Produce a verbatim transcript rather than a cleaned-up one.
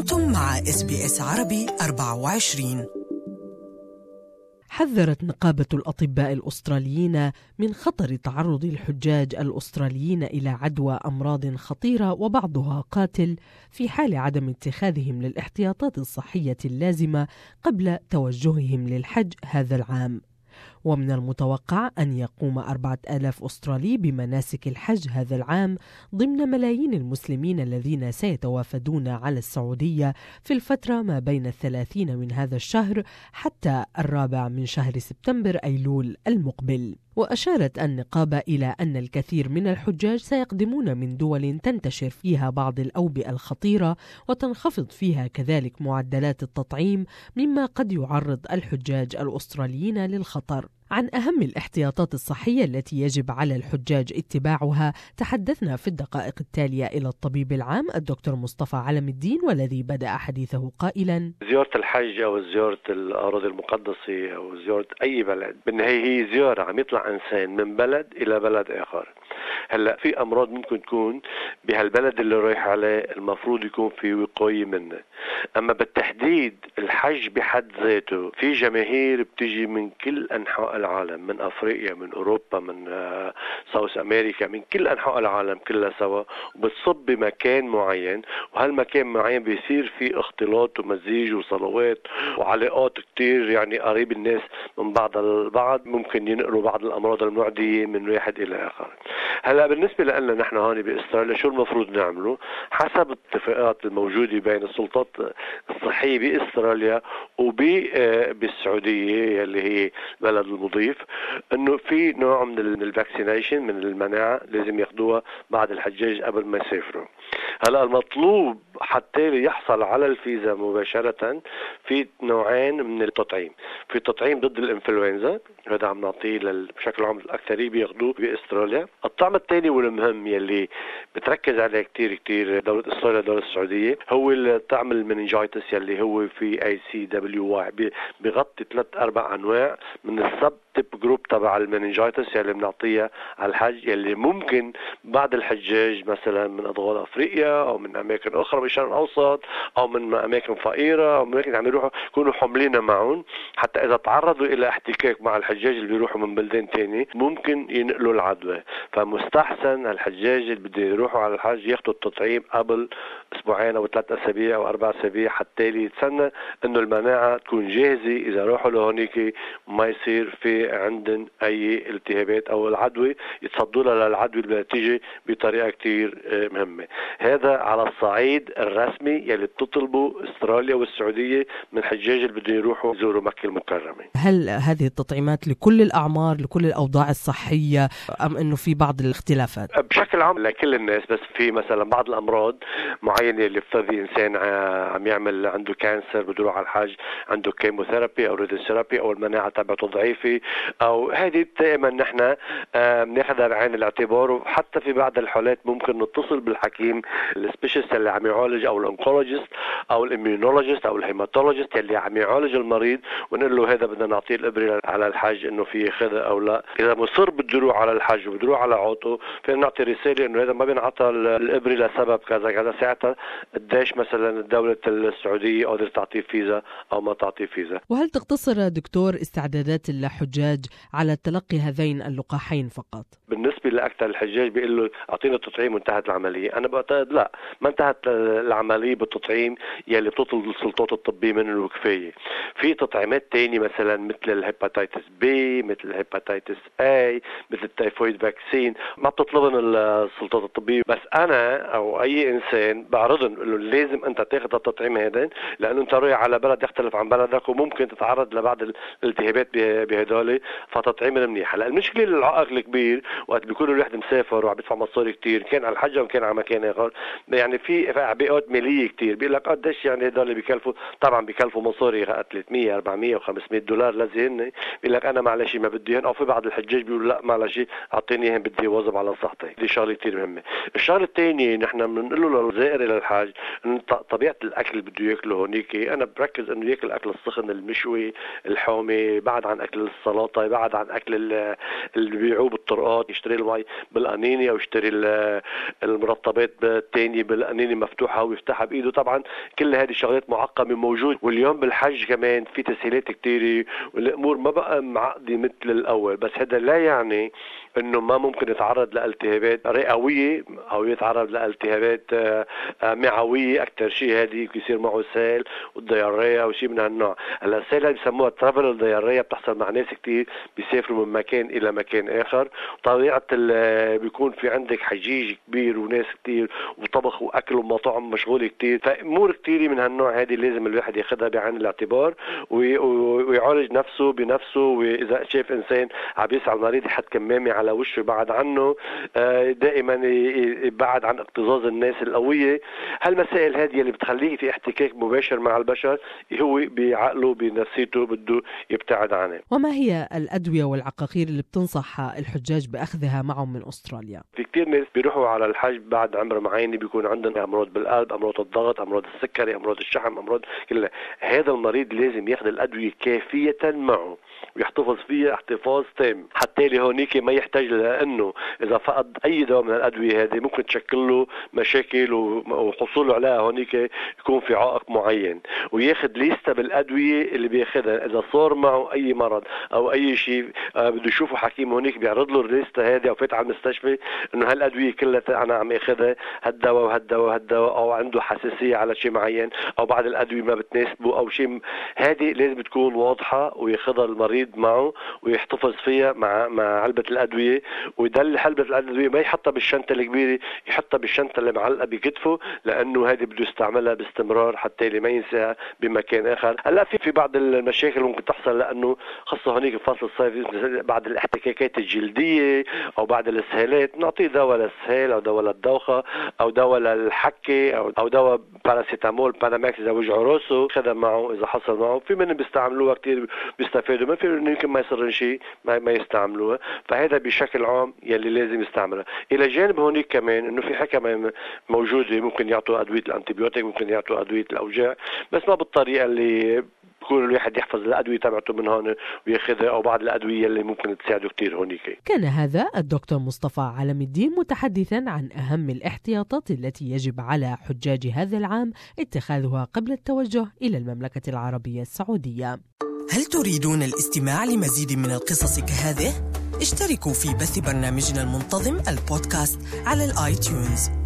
أنتم مع إس بي إس عربي أربعة وعشرين. حذرت نقابة الأطباء الأستراليين من خطر تعرض الحجاج الأستراليين إلى عدوى أمراض خطيرة وبعضها قاتل في حال عدم اتخاذهم للاحتياطات الصحية اللازمة قبل توجههم للحج هذا العام. ومن المتوقع أن يقوم أربعة آلاف أسترالي بمناسك الحج هذا العام ضمن ملايين المسلمين الذين سيتوافدون على السعودية في الفترة ما بين الثلاثين من هذا الشهر حتى الرابع من شهر سبتمبر أيلول المقبل. وأشارت النقابة إلى أن الكثير من الحجاج سيقدمون من دول تنتشر فيها بعض الأوبئة الخطيرة وتنخفض فيها كذلك معدلات التطعيم، مما قد يعرض الحجاج الأستراليين للخطر. عن أهم الاحتياطات الصحية التي يجب على الحجاج اتباعها تحدثنا في الدقائق التالية إلى الطبيب العام الدكتور مصطفى علم الدين، والذي بدأ حديثه قائلا: زيارة الحج أو زيارة الأراضي المقدسة أو زيارة أي بلد بالنهاية هي زيارة عم يطلع إنسان من بلد إلى بلد آخر. هلا في أمراض ممكن تكون بهالبلد اللي رايح عليه المفروض يكون في وقاية منه، أما بالتحديد الحج بحد ذاته في جماهير بتيجي من كل أنحاء العالم، من أفريقيا، من أوروبا، من ساوث أمريكا، من كل أنحاء العالم كلها سوا، وبتصب بمكان معين، وهالمكان معين بيصير فيه اختلاط ومزيج وصلوات وعلاقات كتير يعني قريب الناس من بعض البعض، ممكن ينقلوا بعض الأمراض المعدية من واحد إلى آخر. هلا بالنسبة لنا نحن هون بإستراليا شو المفروض نعمله؟ حسب الاتفاقات الموجودة بين السلطات الصحية بإستراليا وبالسعودية اللي هي بلد المضيف، انه في نوع من الفاكسينيشن من المناعة لازم ياخدوها بعد الحجاج قبل ما يسافروا. هلا المطلوب حتى يحصل على الفيزا مباشرة في نوعين من التطعيم، في تطعيم ضد الانفلونزا هذا عم نعطيه بشكل عام الأكثرية بياخدوه بإستراليا. الطعم الثاني والمهم يلي بتركز عليه كتير كتير دولة إستراليا دولة السعودية هو الطعم المننجايتس يلي هو في اي سي دبليو واي، بيغطي ثلاث أربع أنواع من السب تيب جروب تبع المننجايتس يلي بنعطيها على الحج، يلي ممكن بعد الحجاج مثلا من أضغال أفريقيا أو من أماكن أخرى بالشرق الأوسط أو من أماكن فقيرة أو أماكن عم يروحوا يكونوا حاملين معهم، حتى إذا تعرضوا إلى احتكاك مع الحجاج اللي بيروحوا من بلدان تاني ممكن ينقلوا العدوى. فمستحسن الحجاج اللي بده يروحوا على الحج ياخدوا التطعيم قبل أسبوعين أو ثلاث أسابيع أو أربع أسابيع حتى يتسنى إنه المناعة تكون جاهزة إذا روحوا لهونيك ما يصير في عندن أي التهابات أو العدوى يتصدوا لها للعدوى اللي بتيجي بطريقة كتير مهمة. هذا على الصعيد الرسمي يلي بتطلبه استراليا والسعودية من الحجاج اللي بدهم يروحوا يزوروا مكة المكرمة. هل هذه التطعيمات لكل الأعمار لكل الأوضاع الصحية أم أنه في بعض الاختلافات؟ بشكل عام لكل الناس، بس في مثلا بعض الأمراض معينة اللي بتفضي إنسان عم يعمل عنده كانسر بده يروح على الحج، عنده كيموثيرابي أو راديوثيرابي أو المناعة تبعته ضعيفة، أو هذه دائما نحن بناخذها بعين الاعتبار. وحتى في بعض الحالات ممكن نتصل بالحكيم السبيشالست اللي عم يعالج أو الأونكولوجيست أو الإميونولوجيست أو الهيماتولوجيست اللي عم يعالج المريض ونقول له هذا بدنا نعطيه الإبرة على الحج إنه في ياخذها أو لا. إذا مصر بده يروح على الحج وبده يروح على عطو فينا نعطي رسالة إنه هذا ما بينعطى الإبرة لسبب كذا كذا، ساعتها قديش مثلا الدولة السعودية قادر تعطيه فيزا أو ما تعطيه فيزا. وهل تقتصر دكتور استعدادات الحجاج على تلقي هذين اللقاحين فقط؟ بالنسبة لأكثر الحجاج بيقول له أعطينا التطعيم وانتهت العملية. أنا بعتقد لا، ما انتهت العملية بالتطعيم يلي بتطلب السلطات الطبية منه وكفاية. في تطعيمات تاني مثلا مثل الهيباتيتس بي، مثل الهيباتيتس اي، مثل التايفويد فاكسين ما بتطلبن السلطات الطبية، بس أنا أو أي إنسان بعرضن له لازم أنت تاخذ التطعيم هذا، لأنه أنت رايح على بلد يختلف عن بلدك وممكن تتعرض لبعض الالتهابات بهدول، فتطعيم منيح. هلا المشكلة العائق الكبير وقت بيكون الواحد مسافر وعم يدفع مصاري كتير كان على الحج وكان على مكان آخر، يعني في عبئات مالية كتير بيقول لك قديش يعني هدول بيكلفوا، طبعا بيكلفوا مصاري ثلاثمية أربعمية وخمسمية دولار لازم، بيقول لك أنا معلش ما بدي هن، أو في بعض الحجاج بيقولوا لا معلش أعطيني هن بدي واظب على صحتي. دي شغلة كتير مهمة. الشغلة الثانية نحن بنقول له للزائر إلى الحج إن طبيعة الأكل اللي بده ياكله هونيك، أنا بركز إنه ياكل الأكل السخن المشوي الحامي، بعد عن أكل السلطة، بعد عن أكل اللي بيبيعوه بالطرقات، يشتري المي بالقنينة أو يشتري المرطبات الثانية بالقنينة مفتوحة ويفتحها بإيده. طبعا كل هذه الشغلات معقمة موجود، واليوم بالحج كمان في تسهيلات كتيرة والأمور ما بقى معقدة مثل الأول. بس هذا لا يعني انه ما ممكن يتعرض لالتهابات رئويه او يتعرض لالتهابات معويه. اكثر شيء هذه يصير معه سيل والدياريه وشيء من هالنوع. هلا السيل اللي بسموها ترافل دياريه بتحصل مع ناس كثير بيسافروا من مكان الى مكان اخر. طبيعه بيكون في عندك حجيج كبير وناس كثير وطبخ واكل ومطاعم مشغوله كثير، فامور كثيره من هالنوع هذه لازم الواحد ياخذها بعين الاعتبار ويعالج نفسه بنفسه. واذا شاف انسان عم يسعى المريض يحط كمامه على وشه بعد عنه، دائما يبعد عن اكتظاظ الناس القوية. هالمسائل هذه اللي بتخليه في احتكاك مباشر مع البشر هو بعقله بنفسيته بده يبتعد عنه. وما هي الأدوية والعقاقير اللي بتنصح الحجاج بأخذها معهم من أستراليا؟ في كتير ناس بيروحوا على الحج بعد عمر معين بيكون عندهم أمراض بالقلب، أمراض الضغط، أمراض السكري، أمراض الشحم، أمراض كلها. هذا المريض لازم ياخذ الأدوية كافية معه ويحتفظ فيها احتفاظ تام، حتى لي هونيك ما يحتاج، لأنه إذا فقد أي دواء من الأدوية هذه ممكن تشكل له مشاكل وحصوله عليها هونيك يكون في عائق معين. وياخذ ليستة بالأدوية اللي بياخذها. إذا صار معه أي مرض أو أي شيء بده يشوفه حكيم هونيك بيعرض له الليستة هذه أو فات على المستشفى إنه هالأدوية كلها أنا عم أخذها هالدواء وهالدواء وهالدواء، أو عنده حساسية على شيء معين أو بعض الأدوية ما بتناسبه أو شيء. هذه لازم تكون واضحة وياخذها المريض معه ويحتفظ فيها مع مع علبة الأدوية، ويدل علبة الأدوية ما يحطها بالشنطة الكبيرة، يحطها بالشنطة اللي معلقة بكتفه، لأنه هذه بده يستعملها باستمرار حتى اللي ما ينساها بمكان آخر. هلا في في بعض المشاكل ممكن تحصل، لأنه خاصة هنيك فصل الصيف بعد الاحتكاكات الجلدية أو بعد الإسهالات نعطيه دواء للسهال أو دواء للدوخة أو دواء للحكة أو أو دواء باراسيتامول باناماكس إذا وجعه راسه خذها معه. إذا حصل معه في منهم بيستعملوها كتير بيستفادوا، ما في يمكن ما يصير شيء ما ما يستعملوها. فهذا بشكل عام يلي لازم يستعملها. الى جانب هونيك كمان انه في حكمه موجوده، ممكن يعطوا ادويه الانتيبيوتيك، ممكن يعطوا ادويه الاوجاع، بس ما بالطريقه اللي بكون الواحد يحفظ الادويه تبعته من هون وياخذها، او بعض الادويه اللي ممكن تساعده كثير هونيك. كان هذا الدكتور مصطفى علم الدين متحدثا عن اهم الاحتياطات التي يجب على حجاج هذا العام اتخاذها قبل التوجه الى المملكه العربيه السعوديه. هل تريدون الاستماع لمزيد من القصص كهذه؟ اشتركوا في بث برنامجنا المنتظم البودكاست على الآيتيونز.